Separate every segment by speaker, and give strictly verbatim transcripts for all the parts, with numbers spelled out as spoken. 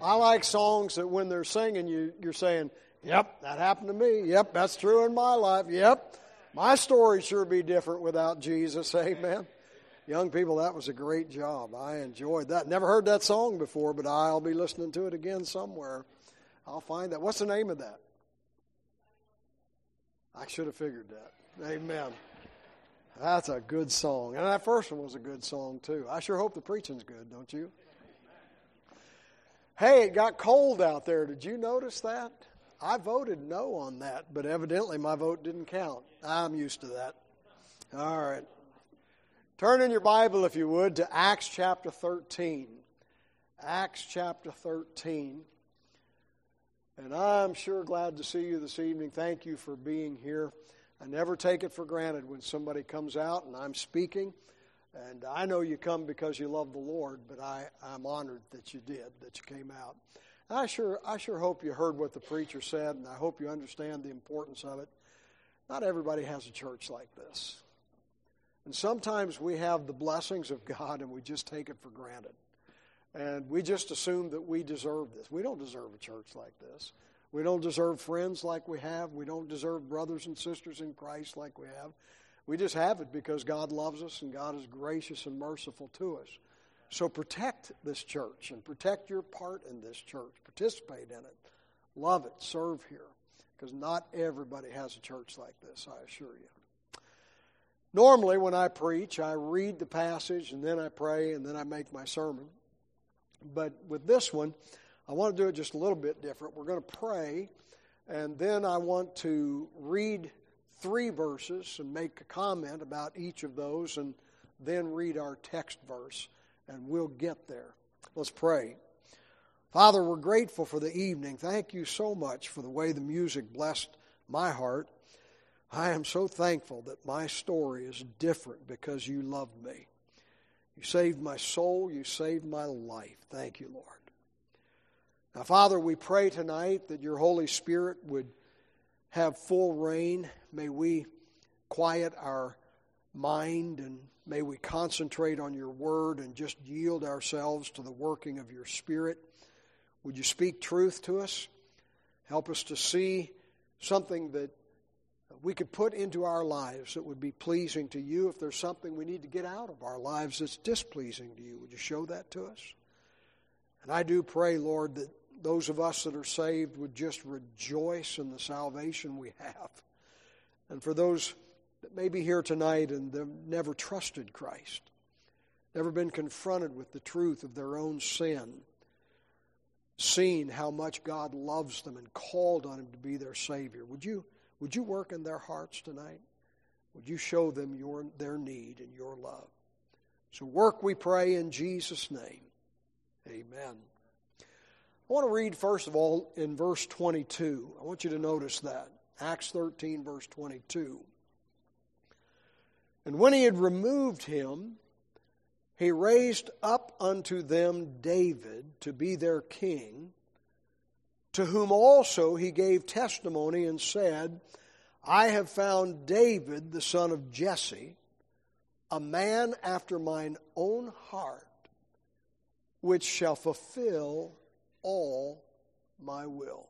Speaker 1: I like songs that when they're singing, you, you're saying, yep, that happened to me. Yep, that's true in my life. Yep, my story sure be different without Jesus. Amen. Young people, that was a great job. I enjoyed that. Never heard that song before, but I'll be listening to it again somewhere. I'll find that. What's the name of that? I should have figured that. Amen. That's a good song. And that first one was a good song, too. I sure hope the preaching's good, don't you? Hey, it got cold out there. Did you notice that? I voted no on that, but evidently my vote didn't count. I'm used to that. All right. Turn in your Bible, if you would, to Acts chapter thirteen. Acts chapter thirteen. And I'm sure glad to see you this evening. Thank you for being here. I never take it for granted when somebody comes out and I'm speaking. And I know you come because you love the Lord, but I, I'm honored that you did, that you came out. And I sure, I sure hope you heard what the preacher said, and I hope you understand the importance of it. Not everybody has a church like this. And sometimes we have the blessings of God and we just take it for granted. And we just assume that we deserve this. We don't deserve a church like this. We don't deserve friends like we have. We don't deserve brothers and sisters in Christ like we have. We just have it because God loves us and God is gracious and merciful to us. So protect this church and protect your part in this church. Participate in it. Love it. Serve here. Because not everybody has a church like this, I assure you. Normally when I preach, I read the passage and then I pray and then I make my sermon. But with this one, I want to do it just a little bit different. We're going to pray and then I want to read three verses and make a comment about each of those and then read our text verse, and we'll get there. Let's pray. Father, we're grateful for the evening. Thank you so much for the way the music blessed my heart. I am so thankful that my story is different because you loved me. You saved my soul. You saved my life. Thank you, Lord. Now, Father, we pray tonight that your Holy Spirit would have full reign. May we quiet our mind and may we concentrate on your word and just yield ourselves to the working of your Spirit. Would you speak truth to us? Help us to see something that we could put into our lives that would be pleasing to you. If there's something we need to get out of our lives that's displeasing to you, would you show that to us? And I do pray, Lord, that those of us that are saved would just rejoice in the salvation we have. And for those that may be here tonight and they've never trusted Christ, never been confronted with the truth of their own sin, seen how much God loves them and called on him to be their Savior, would you, would you work in their hearts tonight? Would you show them your, their need and your love? So work, we pray, in Jesus' name. Amen. I want to read, first of all, in verse twenty-two. I want you to notice that. Acts thirteen, verse twenty-two. And when he had removed him, he raised up unto them David to be their king, to whom also he gave testimony and said, I have found David, the son of Jesse, a man after mine own heart, which shall fulfill all my will.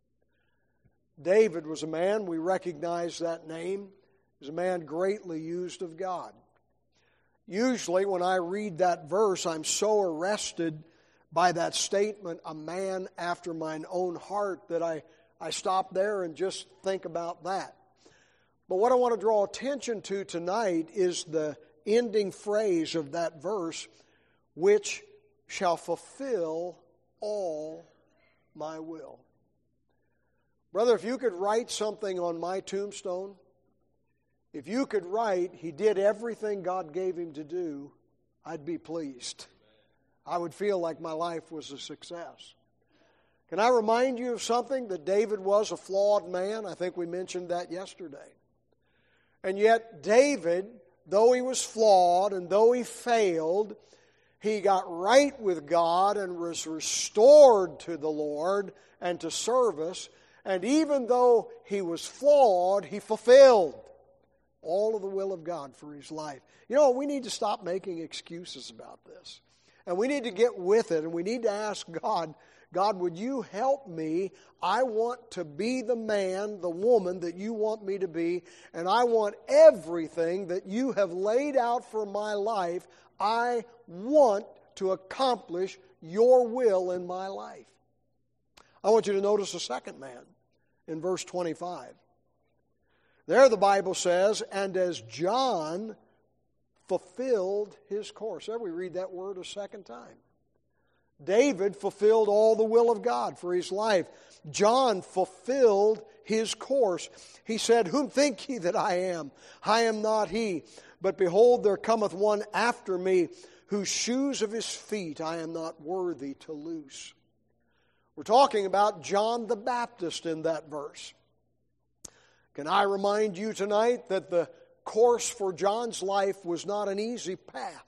Speaker 1: David was a man, we recognize that name, he was a man greatly used of God. Usually when I read that verse, I'm so arrested by that statement, a man after mine own heart, that I, I stop there and just think about that. But what I want to draw attention to tonight is the ending phrase of that verse, which shall fulfill all my will. Brother, if you could write something on my tombstone, if you could write, he did everything God gave him to do, I'd be pleased. I would feel like my life was a success. Can I remind you of something? That David was a flawed man. I think we mentioned that yesterday. And yet David, though he was flawed and though he failed, he got right with God and was restored to the Lord and to service. And even though he was flawed, he fulfilled all of the will of God for his life. You know, we need to stop making excuses about this. And we need to get with it, and we need to ask God, God, would you help me? I want to be the man, the woman that you want me to be, and I want everything that you have laid out for my life. I want to accomplish your will in my life. I want you to notice the second man in verse twenty-five. There the Bible says, and as John fulfilled his course. There we read that word a second time. David fulfilled all the will of God for his life. John fulfilled his course. He said, whom think ye that I am? I am not he. But behold, there cometh one after me, whose shoes of his feet I am not worthy to loose. We're talking about John the Baptist in that verse. Can I remind you tonight that the course for John's life was not an easy path.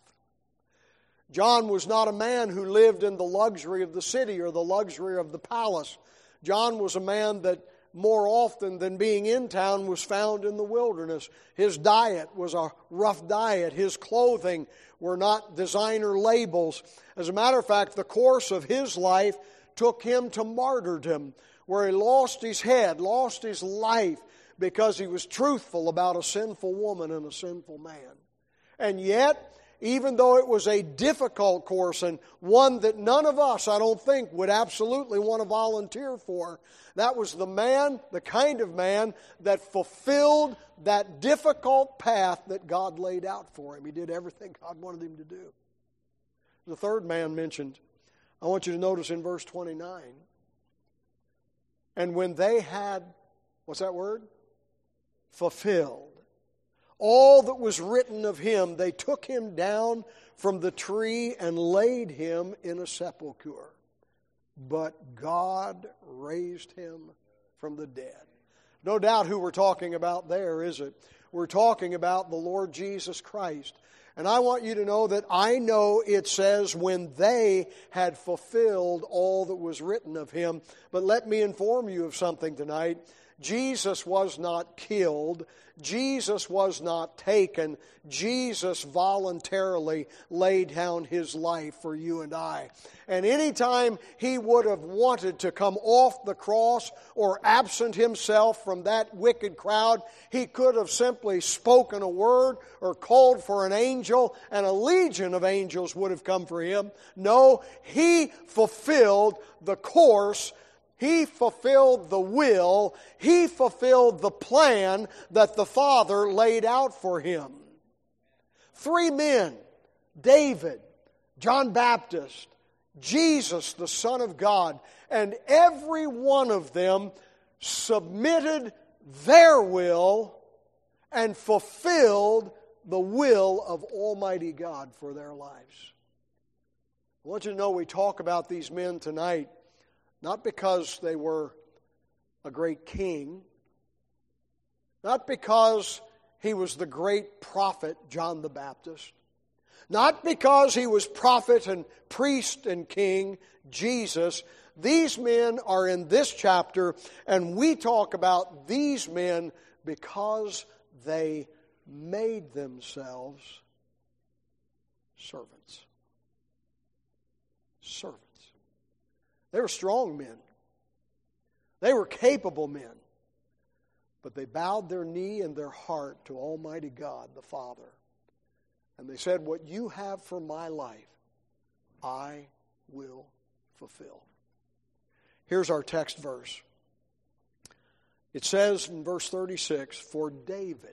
Speaker 1: John was not a man who lived in the luxury of the city or the luxury of the palace. John was a man that more often than being in town was found in the wilderness. His diet was a rough diet. His clothing were not designer labels. As a matter of fact, the course of his life took him to martyrdom, where he lost his head, lost his life, because he was truthful about a sinful woman and a sinful man. And yet, even though it was a difficult course and one that none of us, I don't think, would absolutely want to volunteer for, that was the man, the kind of man that fulfilled that difficult path that God laid out for him. He did everything God wanted him to do. The third man mentioned, I want you to notice in verse twenty-nine, and when they had, what's that word? Fulfilled all that was written of him, they took him down from the tree and laid him in a sepulchre. But God raised him from the dead. No doubt who we're talking about there, is it? We're talking about the Lord Jesus Christ. And I want you to know that I know it says when they had fulfilled all that was written of him. But let me inform you of something tonight. Jesus was not killed. Jesus was not taken. Jesus voluntarily laid down his life for you and I. And anytime he would have wanted to come off the cross or absent himself from that wicked crowd, he could have simply spoken a word or called for an angel, and a legion of angels would have come for him. No, he fulfilled the course. He fulfilled the will. He fulfilled the plan that the Father laid out for him. Three men, David, John Baptist, Jesus, the Son of God, and every one of them submitted their will and fulfilled the will of Almighty God for their lives. I want you to know we talk about these men tonight not because they were a great king, not because he was the great prophet, John the Baptist, not because he was prophet and priest and king, Jesus. These men are in this chapter, and we talk about these men because they made themselves servants. Servants. They were strong men. They were capable men. But they bowed their knee and their heart to Almighty God, the Father. And they said, what you have for my life, I will fulfill. Here's our text verse. It says in verse thirty-six, for David,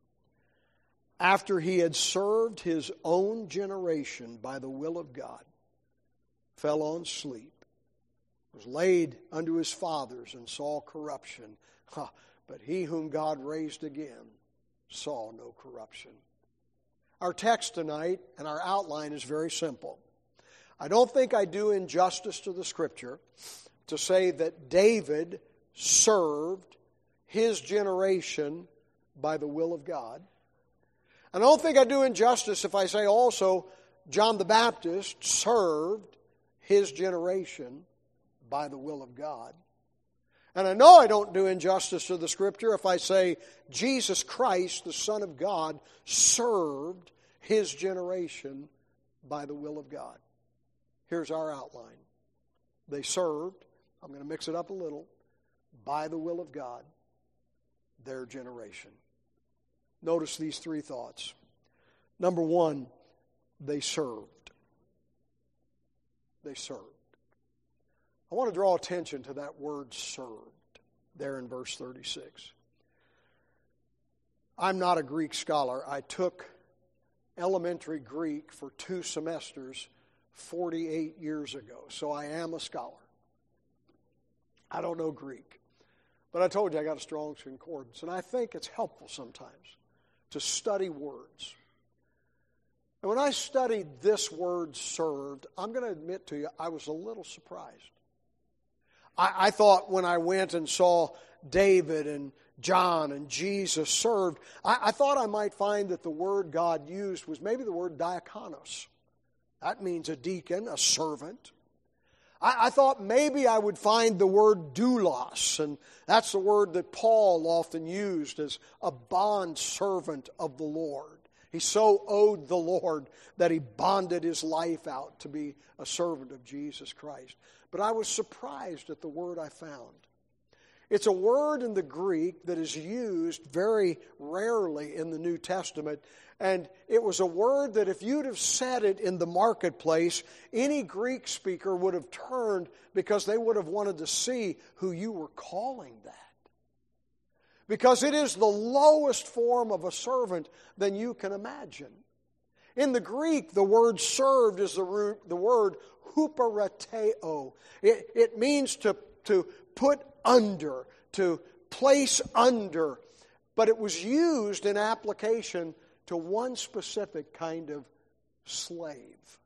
Speaker 1: after he had served his own generation by the will of God, fell on sleep, was laid unto his fathers, and saw corruption. Ha, but he whom God raised again saw no corruption. Our text tonight and our outline is very simple. I don't think I do injustice to the Scripture to say that David served his generation by the will of God. And I don't think I do injustice if I say also John the Baptist served his generation by the will of God. And I know I don't do injustice to the Scripture if I say Jesus Christ, the Son of God, served his generation by the will of God. Here's our outline. They served, I'm going to mix it up a little, by the will of God, their generation. Notice these three thoughts. Number one, they served. They served. I want to draw attention to that word served there in verse thirty-six. I'm not a Greek scholar. I took elementary Greek for two semesters forty-eight years ago, so I am a scholar. I don't know Greek, but I told you I got a Strong's Concordance, and I think it's helpful sometimes to study words. And when I studied this word served, I'm going to admit to you, I was a little surprised. I, I thought when I went and saw David and John and Jesus served, I, I thought I might find that the word God used was maybe the word diakonos. That means a deacon, a servant. I, I thought maybe I would find the word doulos, and that's the word that Paul often used as a bond servant of the Lord. He so owed the Lord that he bonded his life out to be a servant of Jesus Christ. But I was surprised at the word I found. It's a word in the Greek that is used very rarely in the New Testament. And it was a word that if you'd have said it in the marketplace, any Greek speaker would have turned because they would have wanted to see who you were calling that. Because it is the lowest form of a servant than you can imagine. In the Greek, the word served is the, root, the word huperateo. It, it means to, to put under, to place under. But it was used in application to one specific kind of slave.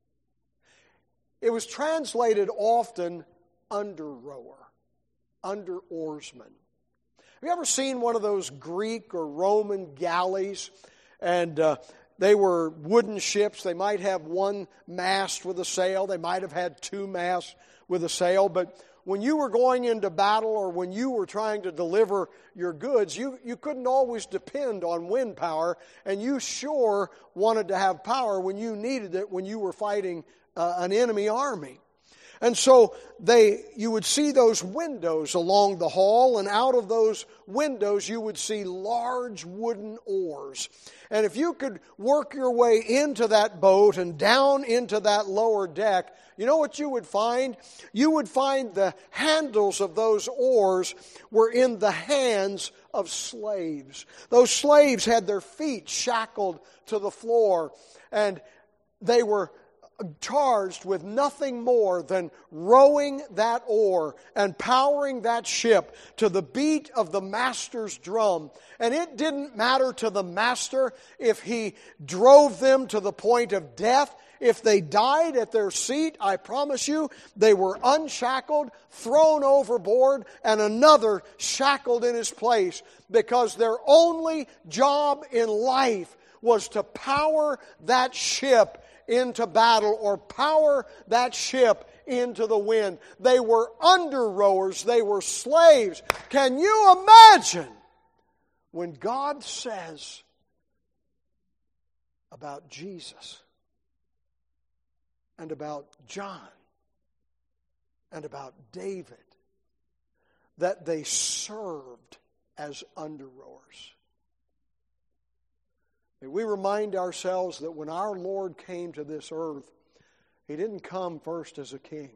Speaker 1: It was translated often under rower, under oarsman. Have you ever seen one of those Greek or Roman galleys? And uh, they were wooden ships. They might have one mast with a sail. They might have had two masts with a sail. But when you were going into battle or when you were trying to deliver your goods, you, you couldn't always depend on wind power. And you sure wanted to have power when you needed it when you were fighting uh, an enemy army. And so they, you would see those windows along the hull, and out of those windows you would see large wooden oars. And if you could work your way into that boat and down into that lower deck, you know what you would find? You would find the handles of those oars were in the hands of slaves. Those slaves had their feet shackled to the floor, and they were charged with nothing more than rowing that oar and powering that ship to the beat of the master's drum. And it didn't matter to the master if he drove them to the point of death. If they died at their seat, I promise you, they were unshackled, thrown overboard, and another shackled in his place, because their only job in life was to power that ship into battle or power that ship into the wind. They were under rowers. They were slaves. Can you imagine when God says about Jesus and about John and about David that they served as under rowers? May we remind ourselves that when our Lord came to this earth, He didn't come first as a king.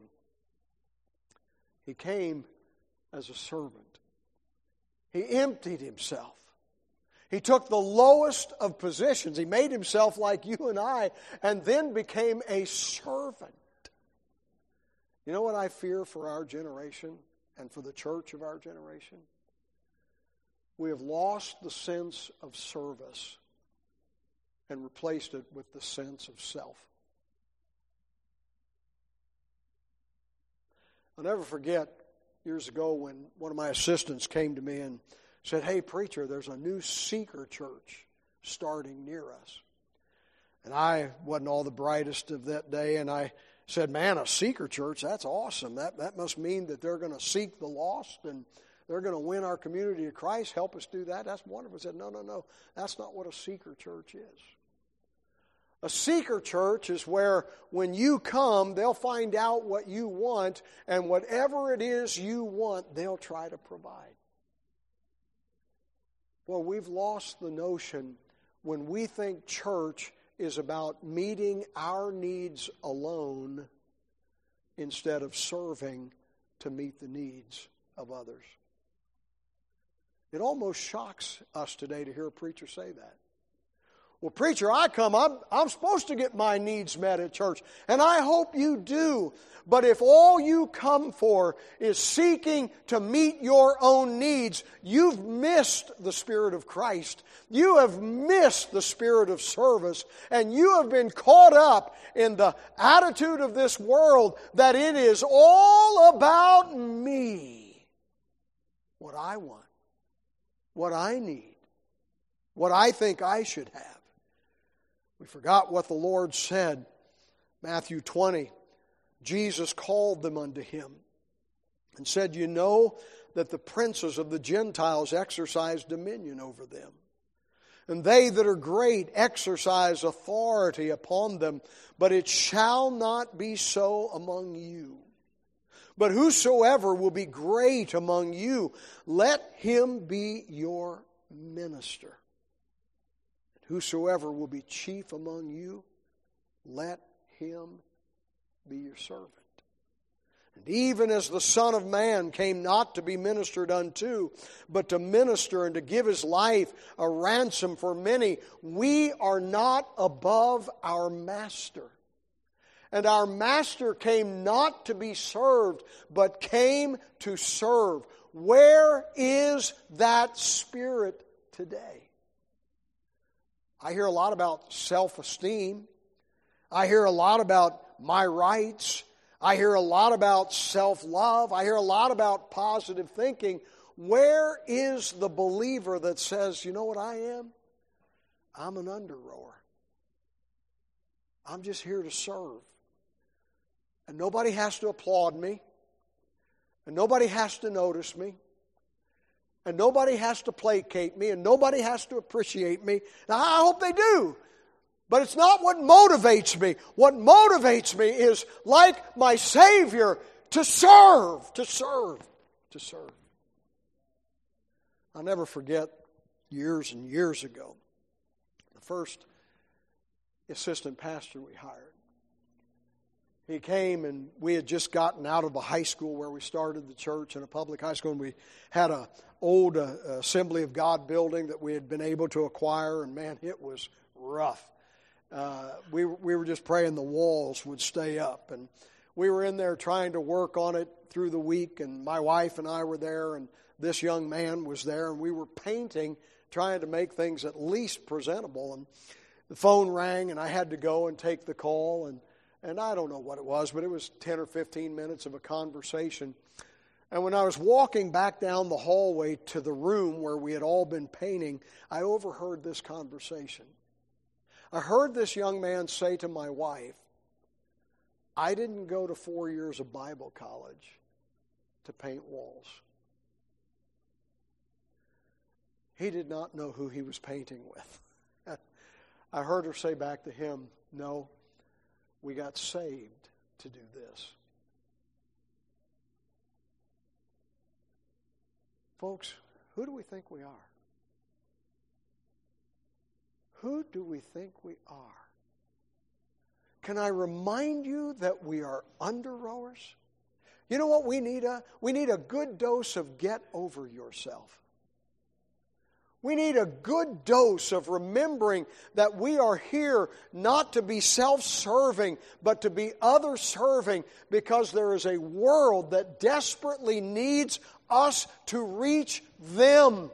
Speaker 1: He came as a servant. He emptied Himself. He took the lowest of positions. He made Himself like you and I, and then became a servant. You know what I fear for our generation and for the church of our generation? We have lost the sense of service and replaced it with the sense of self. I'll never forget years ago when one of my assistants came to me and said, "Hey, preacher, there's a new seeker church starting near us." And I wasn't all the brightest of that day, and I said, "Man, a seeker church, that's awesome. That, that must mean that they're going to seek the lost and they're going to win our community to Christ. Help us do that. That's wonderful." I said, no, no, no. That's not what a seeker church is. A seeker church is where when you come, they'll find out what you want, and whatever it is you want, they'll try to provide. Well, we've lost the notion when we think church is about meeting our needs alone instead of serving to meet the needs of others. It almost shocks us today to hear a preacher say that. Well, preacher, I come, I'm, I'm supposed to get my needs met at church, and I hope you do. But if all you come for is seeking to meet your own needs, you've missed the Spirit of Christ. You have missed the spirit of service, and you have been caught up in the attitude of this world that it is all about me. What I want, what I need, what I think I should have. We forgot what the Lord said. Matthew twenty, Jesus called them unto Him and said, you know that the princes of the Gentiles exercise dominion over them. And they that are great exercise authority upon them, but it shall not be so among you. But whosoever will be great among you, let him be your minister. Whosoever will be chief among you, let him be your servant. And even as the Son of Man came not to be ministered unto, but to minister and to give His life a ransom for many, we are not above our Master. And our Master came not to be served, but came to serve. Where is that spirit today? I hear a lot about self-esteem. I hear a lot about my rights. I hear a lot about self-love. I hear a lot about positive thinking. Where is the believer that says, you know what I am? I'm an under-rower. I'm just here to serve. And nobody has to applaud me. And nobody has to notice me. And nobody has to placate me, and nobody has to appreciate me. Now, I hope they do. But it's not what motivates me. What motivates me is, like my Savior, to serve, to serve, to serve. I'll never forget years and years ago, the first assistant pastor we hired. He came, and we had just gotten out of a high school where we started the church, in a public high school, and we had a old uh, Assembly of God building that we had been able to acquire, and man, it was rough. Uh, we, we were just praying the walls would stay up, and we were in there trying to work on it through the week, and my wife and I were there, and this young man was there, and we were painting, trying to make things at least presentable, and the phone rang, and I had to go and take the call, and And I don't know what it was, but it was ten or fifteen minutes of a conversation. And when I was walking back down the hallway to the room where we had all been painting, I overheard this conversation. I heard this young man say to my wife, I didn't go to four years of Bible college to paint walls. He did not know who he was painting with. I heard her say back to him, no, we got saved to do this. Folks, who do we think we are? Who do we think we are? Can I remind you that we are under-rowers? You know what we need? A, we need a good dose of get over yourself. We need a good dose of remembering that we are here not to be self-serving, but to be other-serving, because there is a world that desperately needs us to reach them.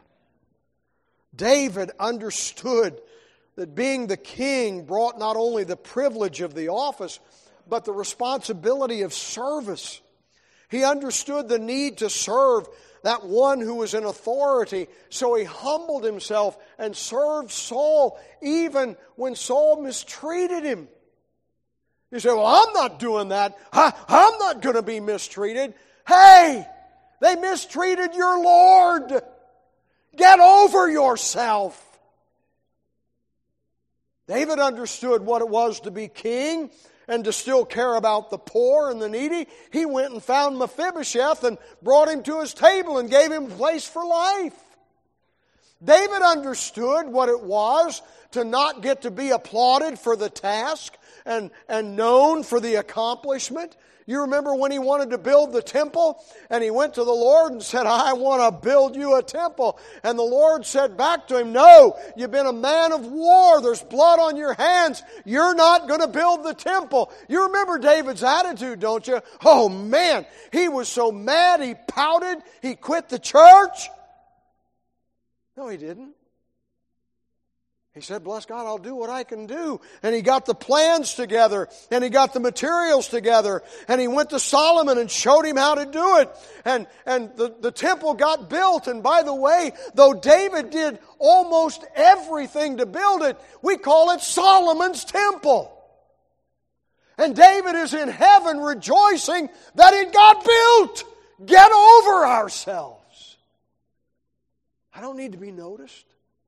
Speaker 1: David understood that being the king brought not only the privilege of the office, but the responsibility of service. He understood the need to serve that one who was in authority, so he humbled himself and served Saul even when Saul mistreated him. You say, well, I'm not doing that. I, I'm not going to be mistreated. Hey, they mistreated your Lord. Get over yourself. David understood what it was to be king and to still care about the poor and the needy. He went and found Mephibosheth and brought him to his table and gave him a place for life. David understood what it was to not get to be applauded for the task and, and known for the accomplishment. You remember when he wanted to build the temple and he went to the Lord and said, I want to build you a temple. And the Lord said back to him, no, you've been a man of war. There's blood on your hands. You're not going to build the temple. You remember David's attitude, don't you? Oh man, he was so mad he pouted. He quit the church. No, he didn't. He said, bless God, I'll do what I can do. And he got the plans together, and he got the materials together, and he went to Solomon and showed him how to do it. And, and the, the temple got built. And by the way, though David did almost everything to build it, we call it Solomon's temple. And David is in heaven rejoicing that it got built. Get over ourselves. I don't need to be noticed.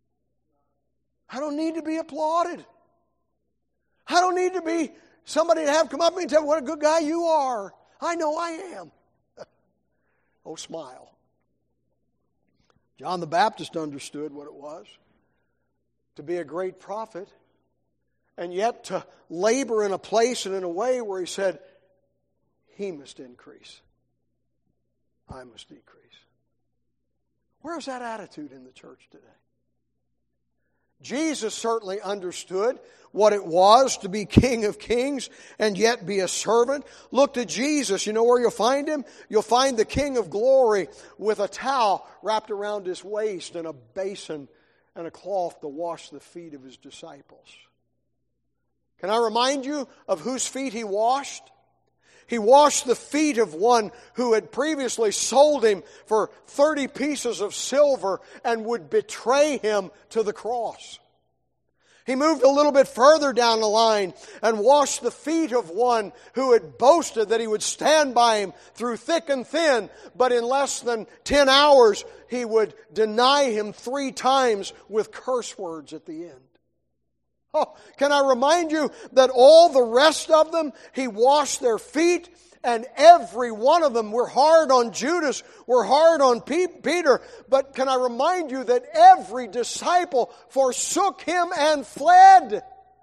Speaker 1: I don't need to be applauded. I don't need to be somebody to have come up to me and tell me what a good guy you are. I know I am. Oh, smile. John the Baptist understood what it was to be a great prophet and yet to labor in a place and in a way where he said, he must increase. I must decrease. Where's that attitude in the church today? Jesus certainly understood what it was to be King of Kings and yet be a servant. Look to Jesus. You know where you'll find him? You'll find the King of Glory with a towel wrapped around his waist and a basin and a cloth to wash the feet of his disciples. Can I remind you of whose feet he washed? He washed the feet of one who had previously sold him for thirty pieces of silver and would betray him to the cross. He moved a little bit further down the line and washed the feet of one who had boasted that he would stand by him through thick and thin, but in less than ten hours he would deny him three times with curse words at the end. Oh, can I remind you that all the rest of them, he washed their feet, and every one of them were hard on Judas, were hard on Peter. But can I remind you that every disciple forsook him and fled?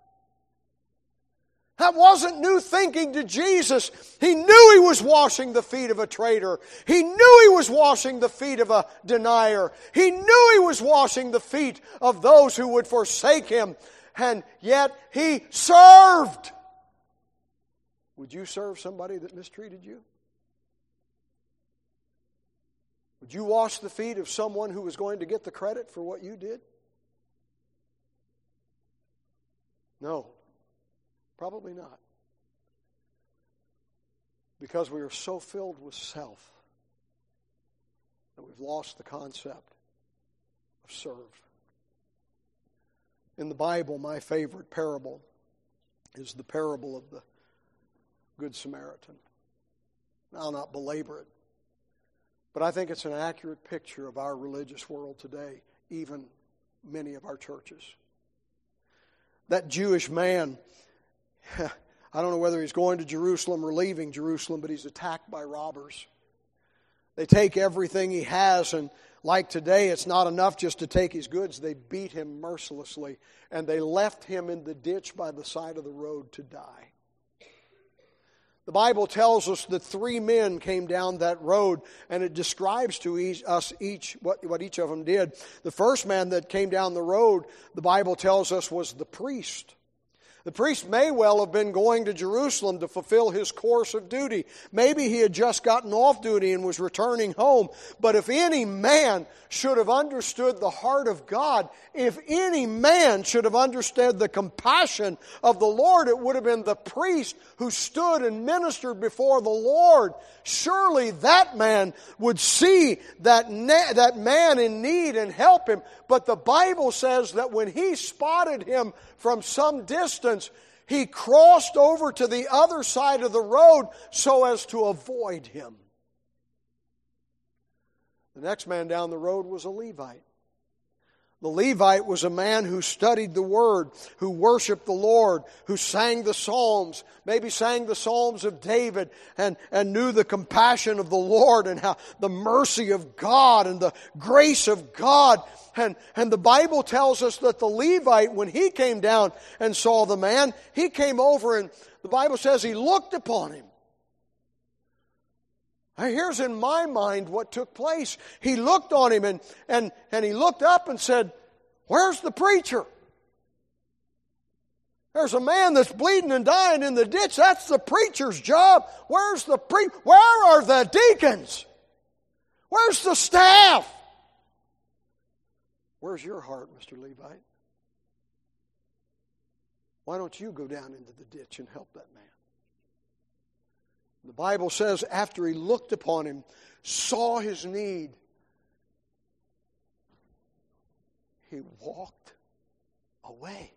Speaker 1: That wasn't new thinking to Jesus. He knew he was washing the feet of a traitor. He knew he was washing the feet of a denier. He knew he was washing the feet of those who would forsake him. And yet he served. Would you serve somebody that mistreated you? Would you wash the feet of someone who was going to get the credit for what you did? No, probably not. Because we are so filled with self that we've lost the concept of serve. In the Bible, my favorite parable is the parable of the Good Samaritan. I'll not belabor it, but I think it's an accurate picture of our religious world today, even many of our churches. That Jewish man, I don't know whether he's going to Jerusalem or leaving Jerusalem, but he's attacked by robbers. They take everything he has, and like today, it's not enough just to take his goods. They beat him mercilessly, and they left him in the ditch by the side of the road to die. The Bible tells us that three men came down that road, and it describes to each, us each what, what each of them did. The first man that came down the road, the Bible tells us, was the priest. The priest may well have been going to Jerusalem to fulfill his course of duty. Maybe he had just gotten off duty and was returning home. But if any man should have understood the heart of God, if any man should have understood the compassion of the Lord, it would have been the priest who stood and ministered before the Lord. Surely that man would see that, na- that man in need and help him. But the Bible says that when he spotted him from some distance, he crossed over to the other side of the road so as to avoid him. The next man down the road was a Levite. The Levite was a man who studied the Word, who worshiped the Lord, who sang the Psalms, maybe sang the Psalms of David and, and knew the compassion of the Lord and how the mercy of God and the grace of God. And, and the Bible tells us that the Levite, when he came down and saw the man, he came over and the Bible says he looked upon him. Here's in my mind what took place. He looked on him and, and, and he looked up and said, "Where's the preacher? There's a man that's bleeding and dying in the ditch. That's the preacher's job. Where's the pre? Where are the deacons? Where's the staff? Where's your heart, Mister Levite? Why don't you go down into the ditch and help that man?" The Bible says after he looked upon him, saw his need, he walked away.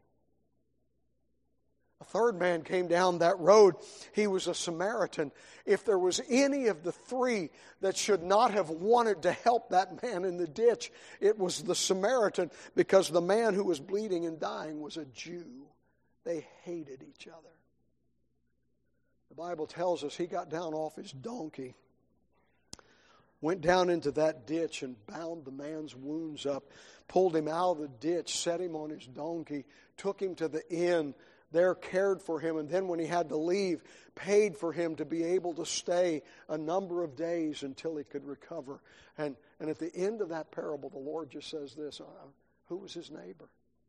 Speaker 1: A third man came down that road. He was a Samaritan. If there was any of the three that should not have wanted to help that man in the ditch, it was the Samaritan, because the man who was bleeding and dying was a Jew. They hated each other. The Bible tells us he got down off his donkey, went down into that ditch and bound the man's wounds up, pulled him out of the ditch, set him on his donkey, took him to the inn, there cared for him, and then when he had to leave, paid for him to be able to stay a number of days until he could recover. And, and at the end of that parable, the Lord just says this, uh, who was his neighbor?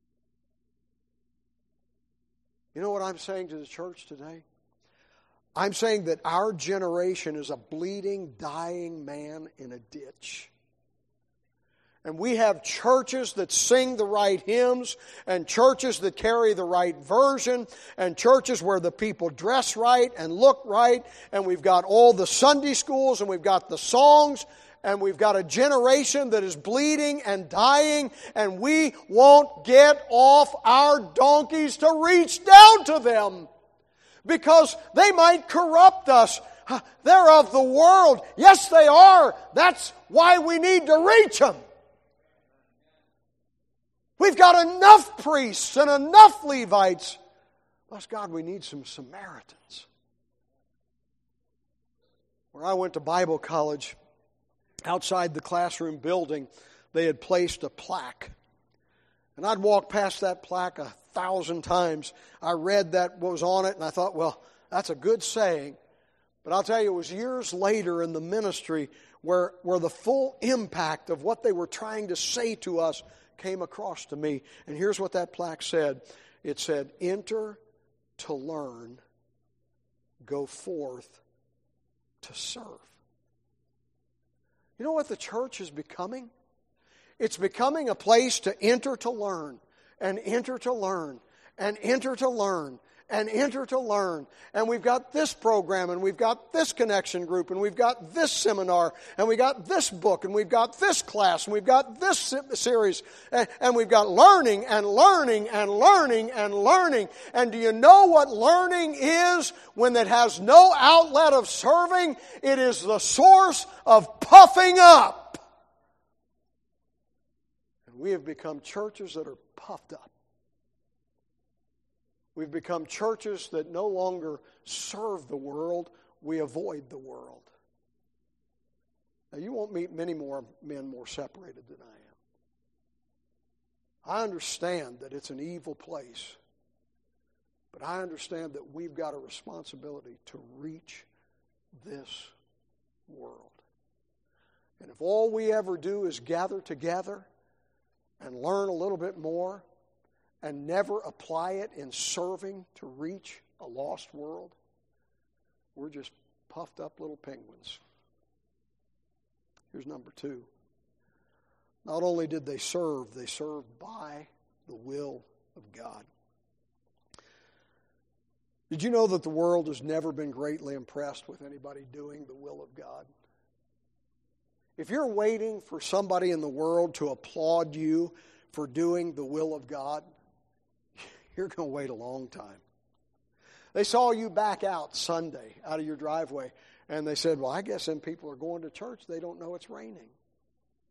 Speaker 1: You know what I'm saying to the church today? I'm saying that our generation is a bleeding, dying man in a ditch. And we have churches that sing the right hymns, and churches that carry the right version, and churches where the people dress right and look right, and we've got all the Sunday schools, and we've got the songs, and we've got a generation that is bleeding and dying, and we won't get off our donkeys to reach down to them. Because they might corrupt us. They're of the world. Yes, they are. That's why we need to reach them. We've got enough priests and enough Levites. Bless God, we need some Samaritans. Where I went to Bible college, outside the classroom building, they had placed a plaque. And I'd walk past that plaque a thousand times. I read that what was on it, and I thought, well, that's a good saying. But I'll tell you, it was years later in the ministry where, where the full impact of what they were trying to say to us came across to me. And here's what that plaque said. It said, "Enter to learn, go forth to serve." You know what the church is becoming? It's becoming a place to enter to learn, and enter to learn, and enter to learn, and enter to learn. And we've got this program, and we've got this connection group, and we've got this seminar, and we've got this book, and we've got this class, and we've got this series, and, and we've got learning and learning and learning and learning. And do you know what learning is when it has no outlet of serving? It is the source of puffing up. We have become churches that are puffed up. We've become churches that no longer serve the world, we avoid the world. Now, you won't meet many more men more separated than I am. I understand that it's an evil place, but I understand that we've got a responsibility to reach this world. And if all we ever do is gather together and learn a little bit more, and never apply it in serving to reach a lost world, we're just puffed up little penguins. Here's number two. Not only did they serve, they served by the will of God. Did you know that the world has never been greatly impressed with anybody doing the will of God? If you're waiting for somebody in the world to applaud you for doing the will of God, you're going to wait a long time. They saw you back out Sunday out of your driveway, and they said, well, I guess them people are going to church. They don't know it's raining.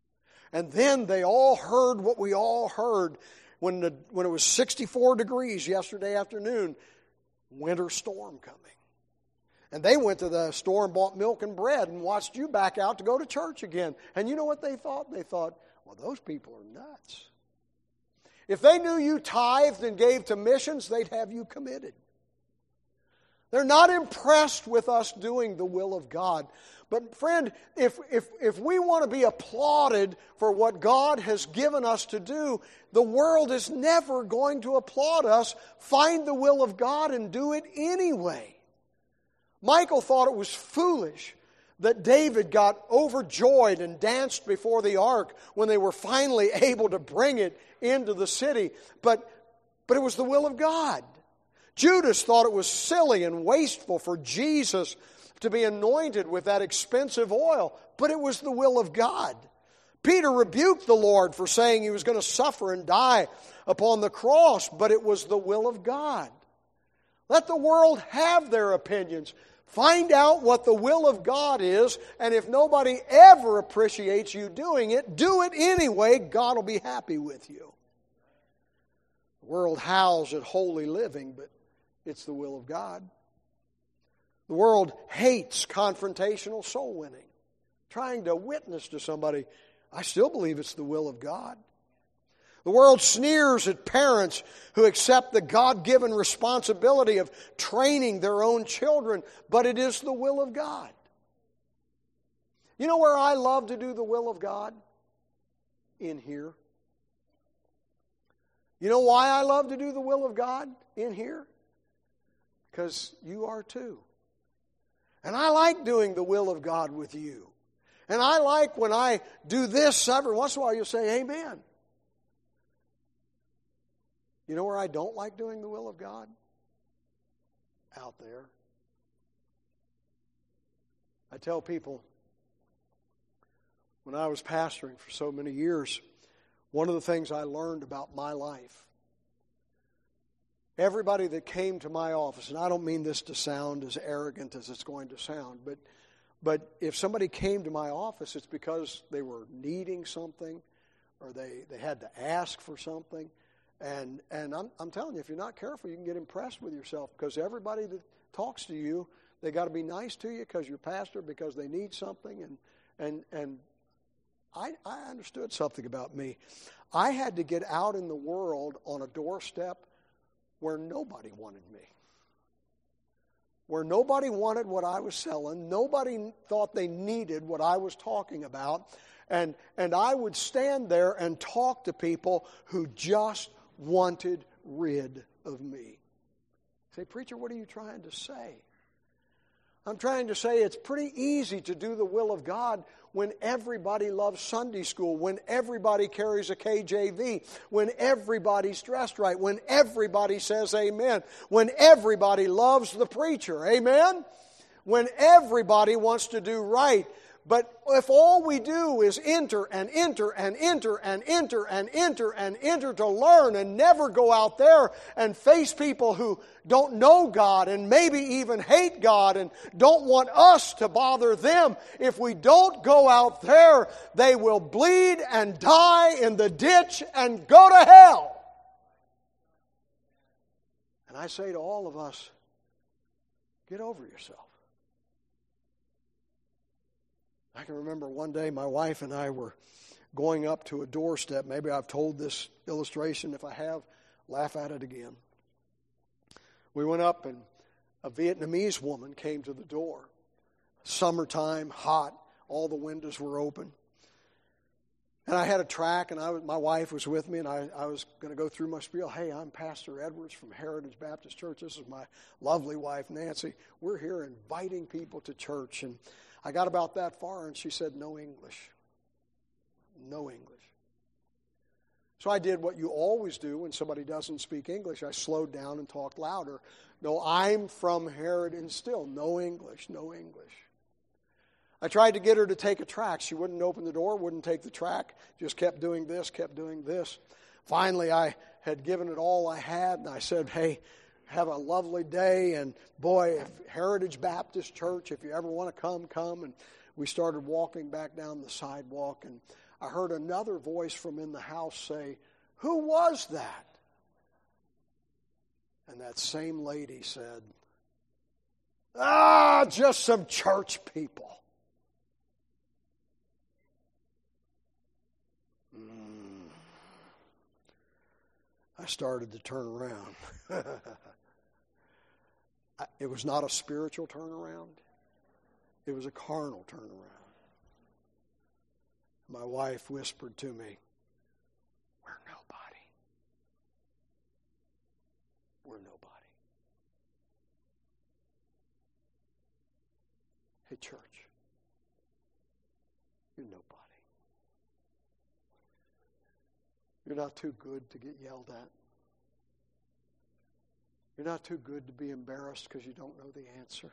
Speaker 1: And then they all heard what we all heard when, the, when it was sixty-four degrees yesterday afternoon, winter storm coming. And they went to the store and bought milk and bread and watched you back out to go to church again. And you know what they thought? They thought, well, those people are nuts. If they knew you tithed and gave to missions, they'd have you committed. They're not impressed with us doing the will of God. But friend, if, if, if we want to be applauded for what God has given us to do, the world is never going to applaud us. Find the will of God and do it anyway. Michael thought it was foolish that David got overjoyed and danced before the ark when they were finally able to bring it into the city. But, but it was the will of God. Judas thought it was silly and wasteful for Jesus to be anointed with that expensive oil, but it was the will of God. Peter rebuked the Lord for saying he was going to suffer and die upon the cross, but it was the will of God. Let the world have their opinions. Find out what the will of God is, and if nobody ever appreciates you doing it, do it anyway. God will be happy with you. The world howls at holy living, but it's the will of God. The world hates confrontational soul winning. Trying to witness to somebody, I still believe it's the will of God. The world sneers at parents who accept the God-given responsibility of training their own children, but it is the will of God. You know where I love to do the will of God? In here. You know why I love to do the will of God? In here. Because you are too. And I like doing the will of God with you. And I like when I do this, every once in a while you'll say, amen. You know where I don't like doing the will of God? Out there. I tell people, when I was pastoring for so many years, one of the things I learned about my life, everybody that came to my office, and I don't mean this to sound as arrogant as it's going to sound, but, but if somebody came to my office, it's because they were needing something or they, they had to ask for something. And and I'm I'm telling you, if you're not careful, you can get impressed with yourself, because everybody that talks to you, they got to be nice to you because you're pastor, because they need something. And and and I I understood something about me. I had to get out in the world on a doorstep where nobody wanted me, where nobody wanted what I was selling, nobody thought they needed what I was talking about, and and I would stand there and talk to people who just wanted rid of me. Say, preacher, what are you trying to say? I'm trying to say it's pretty easy to do the will of God when everybody loves Sunday school, when everybody carries a K J V, when everybody's dressed right, when everybody says amen, when everybody loves the preacher, amen? When everybody wants to do right. But if all we do is enter and enter and enter and enter and enter and enter to learn and never go out there and face people who don't know God and maybe even hate God and don't want us to bother them, if we don't go out there, they will bleed and die in the ditch and go to hell. And I say to all of us, get over yourself. I can remember one day my wife and I were going up to a doorstep. Maybe I've told this illustration. If I have, laugh at it again. We went up and a Vietnamese woman came to the door. Summertime, hot, all the windows were open. And I had a track, and I was, my wife was with me, and I, I was going to go through my spiel. Hey, I'm Pastor Edwards from Heritage Baptist Church. This is my lovely wife, Nancy. We're here inviting people to church. And I got about that far, and she said, no English. No English. So I did what you always do when somebody doesn't speak English. I slowed down and talked louder. No, I'm from Heritage, and still, no English, no English. I tried to get her to take a track. She wouldn't open the door, wouldn't take the track, just kept doing this, kept doing this. Finally, I had given it all I had, and I said, hey, have a lovely day, and boy, if Heritage Baptist Church, if you ever want to come, come. And we started walking back down the sidewalk, and I heard another voice from in the house say, "Who was that?" And that same lady said, "Ah, just some church people." Mm. I started to turn around. It was not a spiritual turnaround. It was a carnal turnaround. My wife whispered to me, "We're nobody. We're nobody." Hey, church, you're nobody. You're not too good to get yelled at. You're not too good to be embarrassed because you don't know the answer.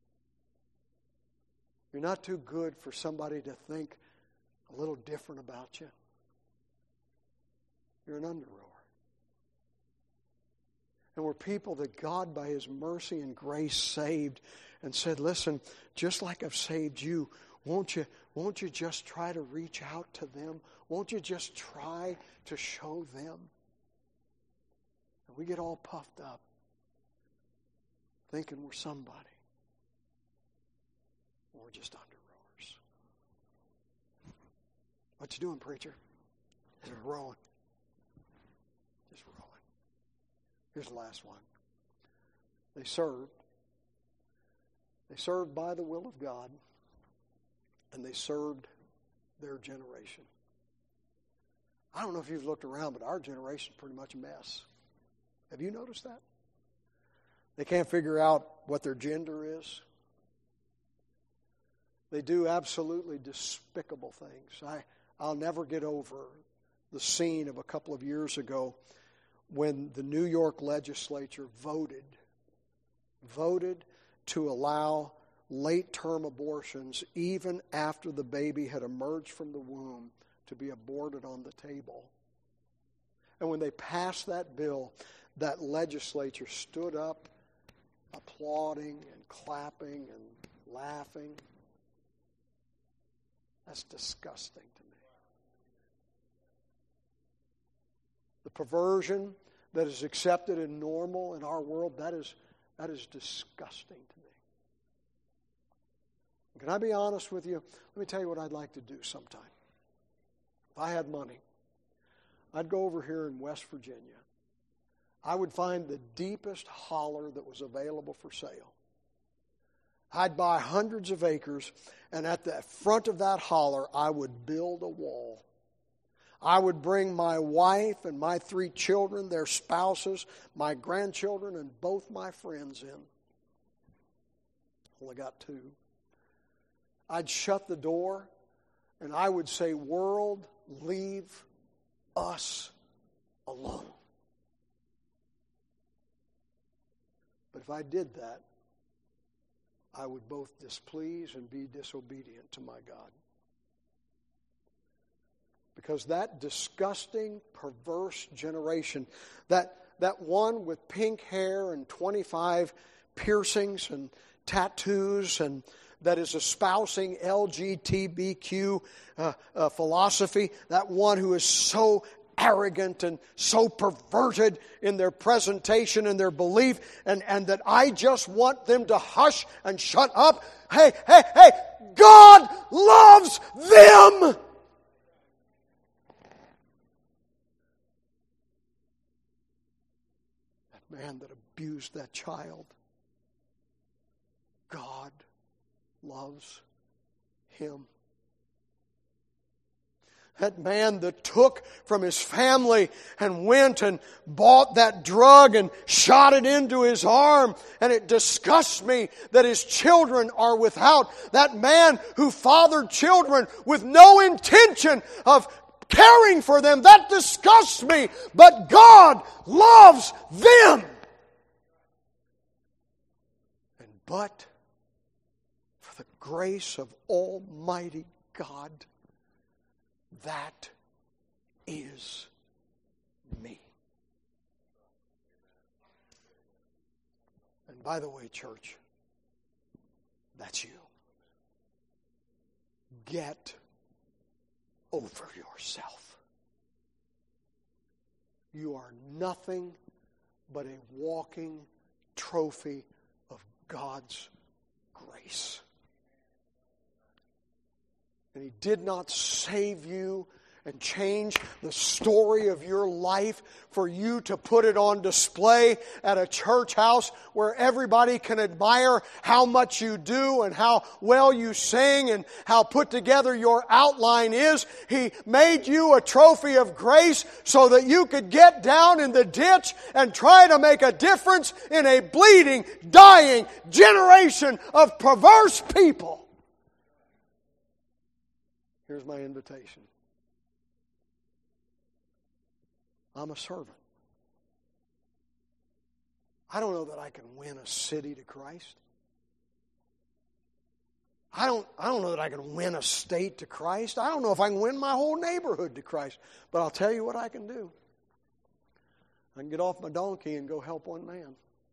Speaker 1: You're not too good for somebody to think a little different about you. You're an underrower. And we're people that God, by His mercy and grace, saved and said, "Listen, just like I've saved you, won't you, won't you just try to reach out to them? Won't you just try to show them?" And we get all puffed up, thinking we're somebody. We're just underrowers. What you doing, preacher? Just rowing. Just rowing. Here's the last one. They served. They served by the will of God, and they served their generation. I don't know if you've looked around, but our generation is pretty much a mess. Have you noticed that? They can't figure out what their gender is. They do absolutely despicable things. I, I'll never get over the scene of a couple of years ago when the New York legislature voted, voted to allow late-term abortions even after the baby had emerged from the womb to be aborted on the table. And when they passed that bill, that legislature stood up applauding and clapping and laughing. That's disgusting to me. The perversion that is accepted and normal in our world, that is, that is disgusting to me. Can I be honest with you? Let me tell you what I'd like to do sometime. If I had money, I'd go over here in West Virginia. I would find the deepest holler that was available for sale. I'd buy hundreds of acres, and at the front of that holler, I would build a wall. I would bring my wife and my three children, their spouses, my grandchildren, and both my friends in. Only got two. I'd shut the door, and I would say, "World, leave us alone." But if I did that, I would both displease and be disobedient to my God. Because that disgusting, perverse generation, that, that one with pink hair and twenty-five piercings and tattoos and that is espousing L G B T Q uh, uh, philosophy, that one who is so arrogant and so perverted in their presentation and their belief, and, and that I just want them to hush and shut up. Hey, hey, hey, God loves them! That man that abused that child, God loves him. That man that took from his family and went and bought that drug and shot it into his arm. And it disgusts me that his children are without. That man who fathered children with no intention of caring for them. That disgusts me. But God loves them. And but for the grace of Almighty God, that is me. And by the way, church, that's you. Get over yourself. You are nothing but a walking trophy of God's grace. And He did not save you and change the story of your life for you to put it on display at a church house where everybody can admire how much you do and how well you sing and how put together your outline is. He made you a trophy of grace so that you could get down in the ditch and try to make a difference in a bleeding, dying generation of perverse people. Here's my invitation. I'm a servant. I don't know that I can win a city to Christ. I don't, I don't know that I can win a state to Christ. I don't know if I can win my whole neighborhood to Christ. But I'll tell you what I can do. I can get off my donkey and go help one man.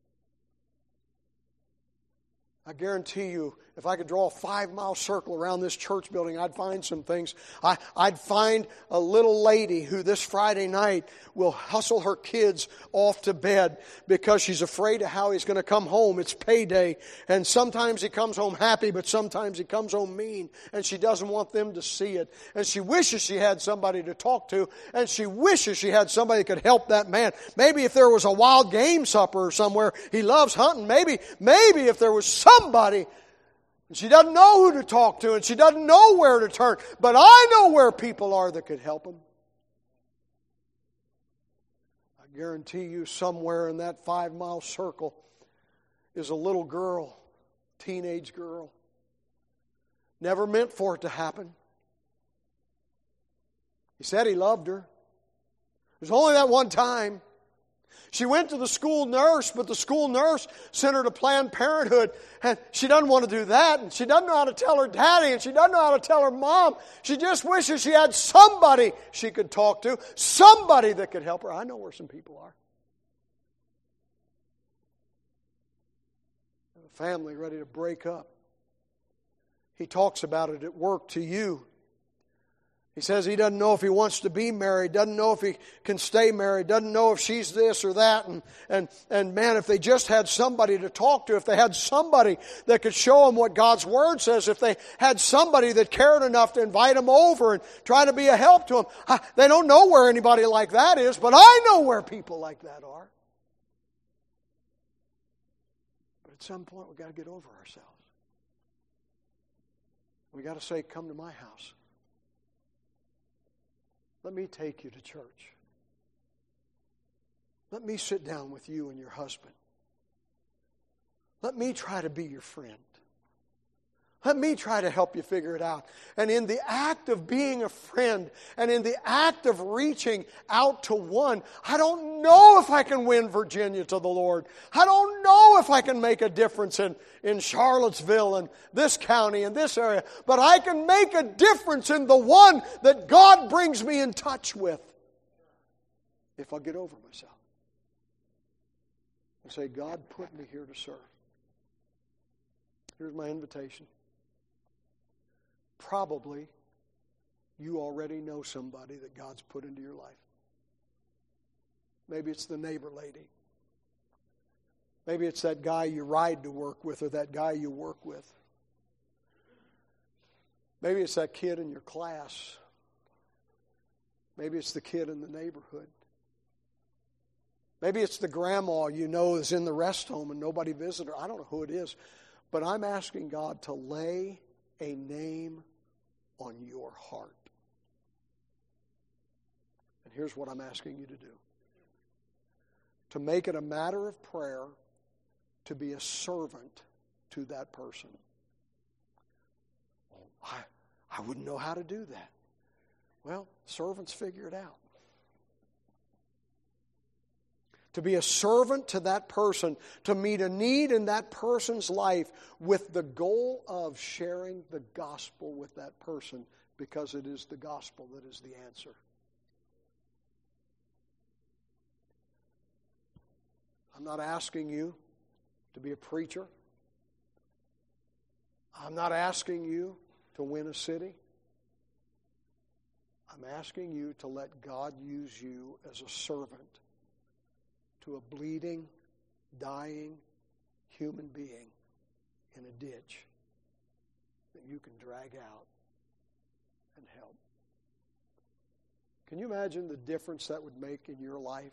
Speaker 1: I guarantee you, if I could draw a five-mile circle around this church building, I'd find some things. I, I'd find a little lady who this Friday night will hustle her kids off to bed because she's afraid of how he's going to come home. It's payday. And sometimes he comes home happy, but sometimes he comes home mean. And she doesn't want them to see it. And she wishes she had somebody to talk to. And she wishes she had somebody that could help that man. Maybe if there was a wild game supper somewhere, he loves hunting. Maybe, maybe if there was somebody, and she doesn't know who to talk to, and she doesn't know where to turn. But I know where people are that could help him. I guarantee you somewhere in that five-mile circle is a little girl, teenage girl. Never meant for it to happen. He said he loved her. It was only that one time. She went to the school nurse, but the school nurse sent her to Planned Parenthood, and she doesn't want to do that, and she doesn't know how to tell her daddy, and she doesn't know how to tell her mom. She just wishes she had somebody she could talk to, somebody that could help her. I know where some people are. A family ready to break up. He talks about it at work to you. He says he doesn't know if he wants to be married, doesn't know if he can stay married, doesn't know if she's this or that. And, and, and man, if they just had somebody to talk to, if they had somebody that could show them what God's Word says, if they had somebody that cared enough to invite them over and try to be a help to them. They don't know where anybody like that is, but I know where people like that are. But at some point, we've got to get over ourselves. We've got to say, come to my house. Let me take you to church. Let me sit down with you and your husband. Let me try to be your friend. Let me try to help you figure it out. And in the act of being a friend and in the act of reaching out to one, I don't know if I can win Virginia to the Lord. I don't know if I can make a difference in, in Charlottesville and this county and this area. But I can make a difference in the one that God brings me in touch with if I get over myself. And say, God put me here to serve. Here's my invitation. Probably you already know somebody that God's put into your life. Maybe it's the neighbor lady. Maybe it's that guy you ride to work with or that guy you work with. Maybe it's that kid in your class. Maybe it's the kid in the neighborhood. Maybe it's the grandma you know is in the rest home and nobody visited her. I don't know who it is. But I'm asking God to lay a name on your heart. And here's what I'm asking you to do. To make it a matter of prayer to be a servant to that person. Oh, I, I wouldn't know how to do that. Well, servants figure it out. To be a servant to that person, to meet a need in that person's life with the goal of sharing the gospel with that person because it is the gospel that is the answer. I'm not asking you to be a preacher. I'm not asking you to win a city. I'm asking you to let God use you as a servant to a bleeding, dying human being in a ditch that you can drag out and help. Can you imagine the difference that would make in your life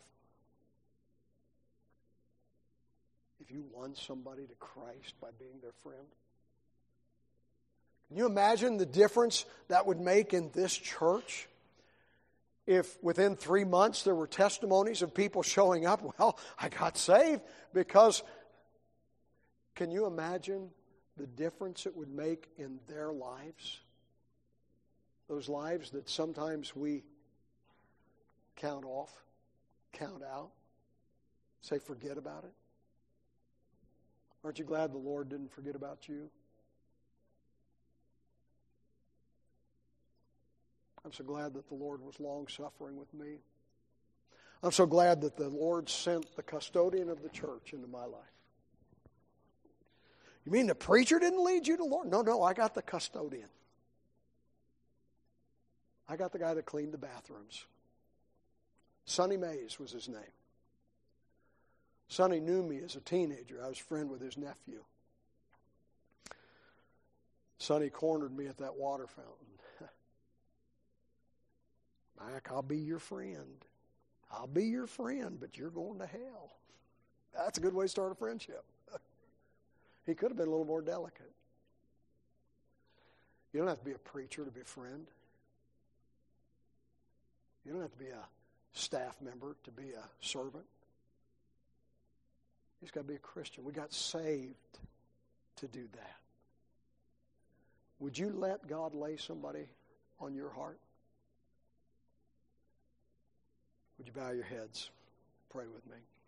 Speaker 1: if you won somebody to Christ by being their friend? Can you imagine the difference that would make in this church if within three months there were testimonies of people showing up? Well, I got saved because, can you imagine the difference it would make in their lives? Those lives that sometimes we count off, count out, say forget about it. Aren't you glad the Lord didn't forget about you? I'm so glad that the Lord was long-suffering with me. I'm so glad that the Lord sent the custodian of the church into my life. You mean the preacher didn't lead you to the Lord? No, no, I got the custodian. I got the guy that cleaned the bathrooms. Sonny Mays was his name. Sonny knew me as a teenager. I was a friend with his nephew. Sonny cornered me at that water fountain. Mike, I'll be your friend. I'll be your friend, but you're going to hell. That's a good way to start a friendship. He could have been a little more delicate. You don't have to be a preacher to be a friend. You don't have to be a staff member to be a servant. You just got to be a Christian. We got saved to do that. Would you let God lay somebody on your heart? Would you bow your heads? Pray with me.